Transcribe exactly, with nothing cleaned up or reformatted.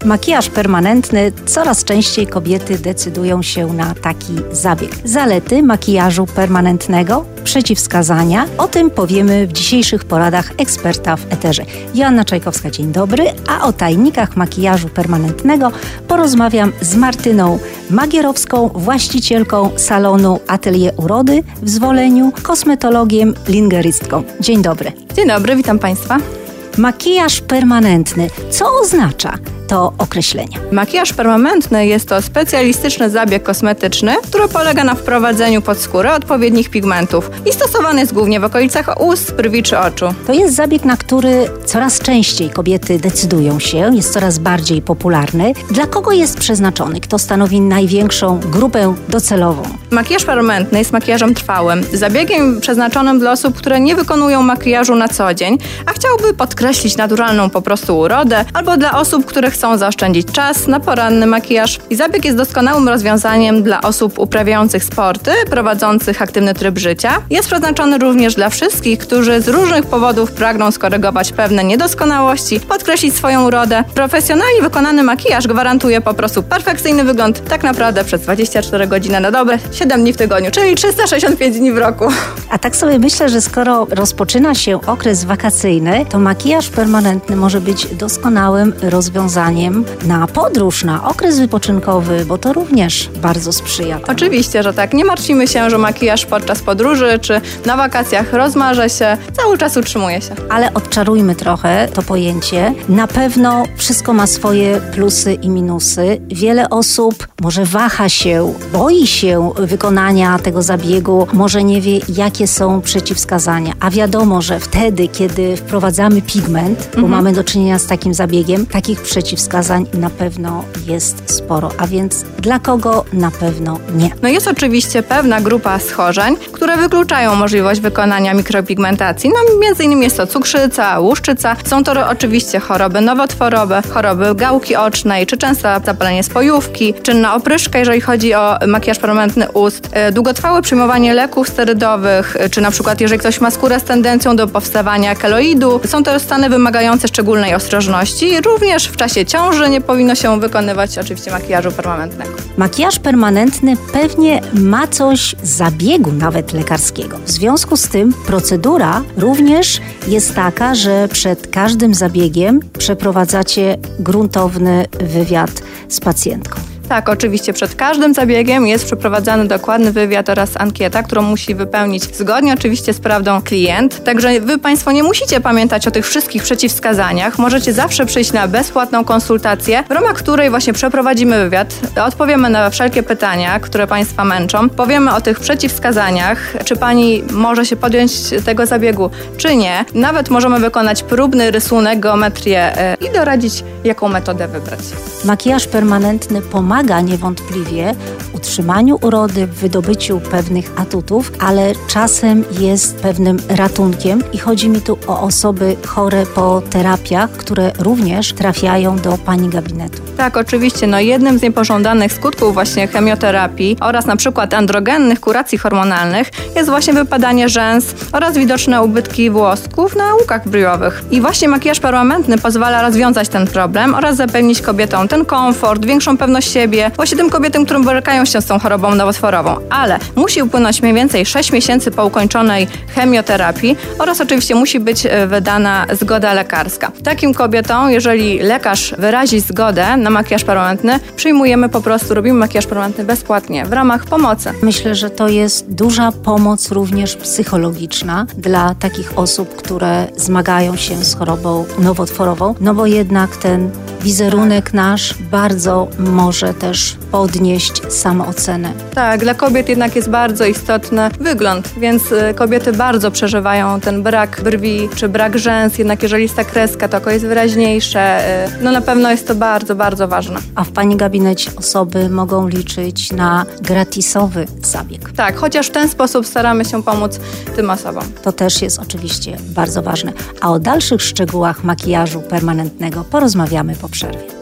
Makijaż permanentny. Coraz częściej kobiety decydują się na taki zabieg. Zalety makijażu permanentnego, przeciwwskazania. O tym powiemy w dzisiejszych poradach eksperta w eterze. Joanna Czajkowska, dzień dobry. A o tajnikach makijażu permanentnego porozmawiam z Martyną Magierowską, właścicielką salonu Atelier Urody w Zwoleniu, kosmetologiem, lingerystką. Dzień dobry. Dzień dobry, witam Państwa. Makijaż permanentny. Co oznacza to określenie? Makijaż permanentny jest to specjalistyczny zabieg kosmetyczny, który polega na wprowadzeniu pod skórę odpowiednich pigmentów i stosowany jest głównie w okolicach ust, brwi czy oczu. To jest zabieg, na który coraz częściej kobiety decydują się, jest coraz bardziej popularny. Dla kogo jest przeznaczony? Kto stanowi największą grupę docelową? Makijaż permanentny jest makijażem trwałym, zabiegiem przeznaczonym dla osób, które nie wykonują makijażu na co dzień, a chciałby podkreślić naturalną po prostu urodę, albo dla osób, które chcą zaoszczędzić czas na poranny makijaż. I zabieg jest doskonałym rozwiązaniem dla osób uprawiających sporty, prowadzących aktywny tryb życia. Jest przeznaczony również dla wszystkich, którzy z różnych powodów pragną skorygować pewne niedoskonałości, podkreślić swoją urodę. Profesjonalnie wykonany makijaż gwarantuje po prostu perfekcyjny wygląd tak naprawdę przez dwadzieścia cztery godziny na dobę, siedem dni w tygodniu, czyli trzysta sześćdziesiąt pięć dni w roku. A tak sobie myślę, że skoro rozpoczyna się okres wakacyjny, to makijaż permanentny może być doskonałym rozwiązaniem na podróż, na okres wypoczynkowy, bo to również bardzo sprzyja temu. Oczywiście, że tak. Nie martwimy się, że makijaż podczas podróży czy na wakacjach rozmarze się, cały czas utrzymuje się. Ale odczarujmy trochę to pojęcie. Na pewno wszystko ma swoje plusy i minusy. Wiele osób może waha się, boi się wykonania tego zabiegu, może nie wie, jakie są przeciwwskazania. A wiadomo, że wtedy, kiedy wprowadzamy pigment, bo mhm. mamy do czynienia z takim zabiegiem, takich przeciwwskazań na pewno jest sporo. A więc dla kogo na pewno nie? No jest oczywiście pewna grupa schorzeń, które wykluczają możliwość wykonania mikropigmentacji. No między innymi jest to cukrzyca, łuszczyca. Są to oczywiście choroby nowotworowe, choroby gałki ocznej, czy często zapalenie spojówki, czynna opryszka, jeżeli chodzi o makijaż permanentny ust, długotrwałe przyjmowanie leków sterydowych, czy na przykład jeżeli ktoś ma skórę z tendencją do powstawania keloidu. Są to stany wymagające szczególnej ostrożności. Również w czasie ciąży nie powinno się wykonywać oczywiście makijażu permanentnego. Makijaż permanentny pewnie ma coś z zabiegu nawet lekarskiego. W związku z tym procedura również jest taka, że przed każdym zabiegiem przeprowadzacie gruntowny wywiad z pacjentką. Tak, oczywiście przed każdym zabiegiem jest przeprowadzany dokładny wywiad oraz ankieta, którą musi wypełnić zgodnie oczywiście z prawdą klient. Także wy Państwo nie musicie pamiętać o tych wszystkich przeciwwskazaniach. Możecie zawsze przyjść na bezpłatną konsultację, w ramach której właśnie przeprowadzimy wywiad, odpowiemy na wszelkie pytania, które Państwa męczą, powiemy o tych przeciwwskazaniach, czy Pani może się podjąć tego zabiegu, czy nie. Nawet możemy wykonać próbny rysunek, geometrię yy, i doradzić, jaką metodę wybrać. Makijaż permanentny pomaga niewątpliwie w utrzymaniu urody, w wydobyciu pewnych atutów, ale czasem jest pewnym ratunkiem i chodzi mi tu o osoby chore po terapiach, które również trafiają do Pani gabinetu. Tak, oczywiście. No jednym z niepożądanych skutków właśnie chemioterapii oraz na przykład androgennych kuracji hormonalnych jest właśnie wypadanie rzęs oraz widoczne ubytki włosków na łukach brwiowych. I właśnie makijaż permanentny pozwala rozwiązać ten problem oraz zapewnić kobietom ten komfort, większą pewność siebie, właśnie tym kobietom, które borykają się z tą chorobą nowotworową. Ale musi upłynąć mniej więcej sześć miesięcy po ukończonej chemioterapii oraz oczywiście musi być wydana zgoda lekarska. Takim kobietom, jeżeli lekarz wyrazi zgodę na makijaż permanentny, przyjmujemy po prostu, robimy makijaż permanentny bezpłatnie w ramach pomocy. Myślę, że to jest duża pomoc również psychologiczna dla takich osób, które zmagają się z chorobą nowotworową, no bo jednak ten wizerunek nasz bardzo może też podnieść samoocenę. Tak, dla kobiet jednak jest bardzo istotny wygląd, więc kobiety bardzo przeżywają ten brak brwi czy brak rzęs, jednak jeżeli jest ta kreska, to oko jest wyraźniejsze, no na pewno jest to bardzo, bardzo ważne. A w Pani gabinecie osoby mogą liczyć na gratisowy zabieg. Tak, chociaż w ten sposób staramy się pomóc tym osobom. To też jest oczywiście bardzo ważne. A o dalszych szczegółach makijażu permanentnego porozmawiamy po przerwie.